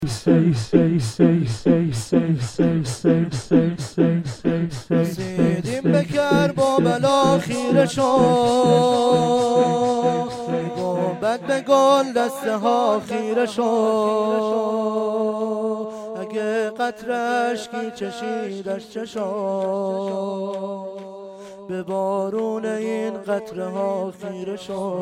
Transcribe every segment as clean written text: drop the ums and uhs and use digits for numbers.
رسیدیم به کربلا خیره شد، گنبد به گل دسته ها خیره شد، اگه قطره اشکی چشیدش چشاد، به بارون این قطره ها خیره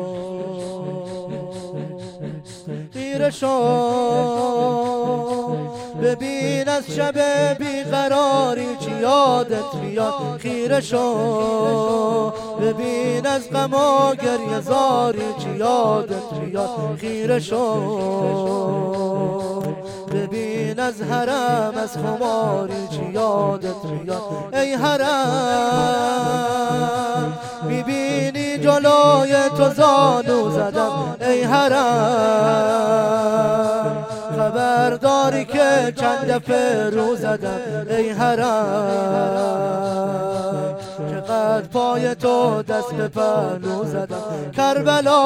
شد ببین از شب بیقراری چی یادت میاد خیره شد، ببین از غم و گریه زاری چی یادت میاد خیره شد، ببین از حرم از خماری چی یادت میاد ای حرم، میبینی جلوی تو زانو زدم ای حرم، خبرداری که چند دفعه رو زدم ای حرم، چقدر پای تو دست به پهلو زدم کربلا،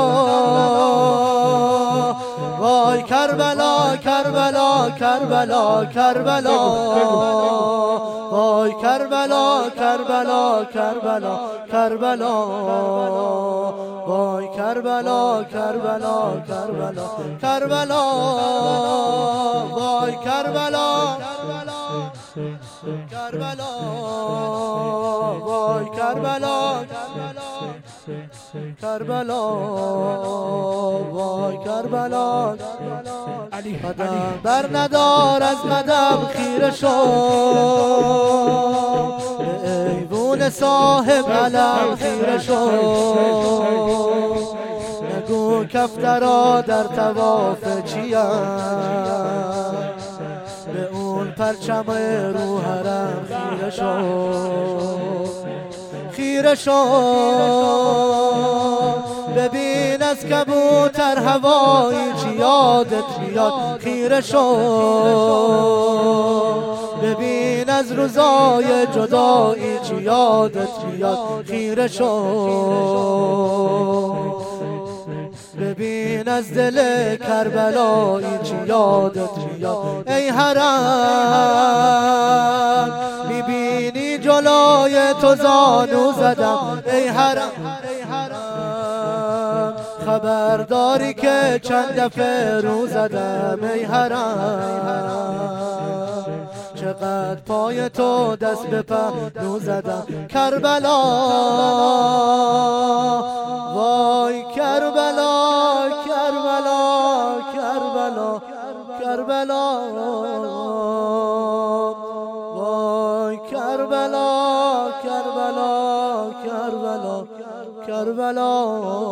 وای کربلا کربلا کربلا کربلا، وای کربلا کربلا کربلا کربلا، وای کربلا کربلا کربلا کربلا، وای کربلا کربلا، وای کربلا کربلا، وای کربلا. قدم بر ندار از قدم خیره شد، به ایوون صاحب علم خیره شد، نگو کفترا در طواف چیم، به اون پرچم رو حرم خیره شد خیره شد، ببین از کبوتر هوایی چی یادت میاد خیره شد، ببین از روزای جدایی چی یادت میاد خیره شد، ببین از دل کربلایی چی یادت میاد ای حرم، میبینی جلوی تو زانو زدم ای حرم، خبرداری که چند دفعه رو زدم ای حرم، چقدر پای تو دست به پهلو زدم کربلا، وای کربلا کربلا کربلا کربلا، وای کربلا کربلا کربلا کربلا،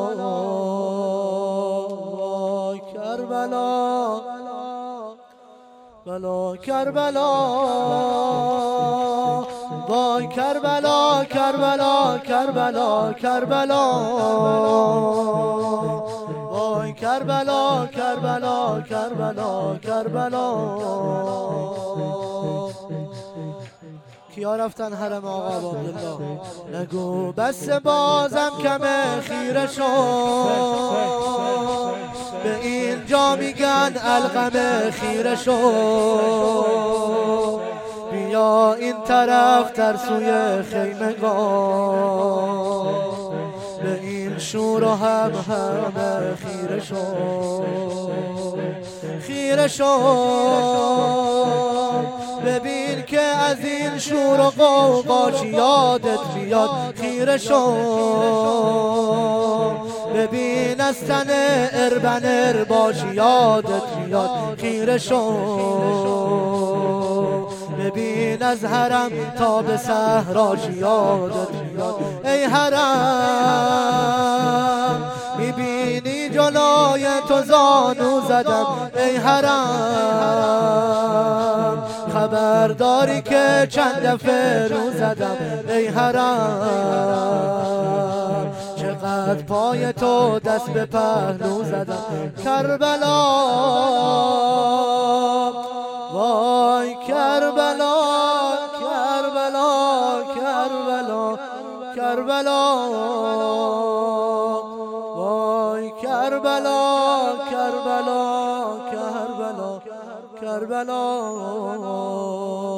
وای کربلا بلا کربلا، وای کربلا کربلا کربلا کربلا، وای کربلا کربلا کربلا کربلا. کیا رفتن حرم آقا عبدالله؟ نگو بس بازم کمه خیره شد، به اینجا میگن القمه خیره شد، بیا این طرف ترسوی خیمگان، به این شور و همه خیره شد خیره شد، ببین که از این شور و غوغا چی یادت میاد خیره شد، ببین از تن اربن اربا چی یادت میاد خیره شد، ببین از حرم تا به صحرا چی یادت میاد ای حرم، میبینی جلوی تو زانو زدم ای حرم، خبرداری که چند دفعه رو زدم ای حرم، چقدر پای تو دست به پهلو زدم کربلا، وای کربلا کربلا کربلا کربلا، وای کربلا کربلا کربلا کربلا.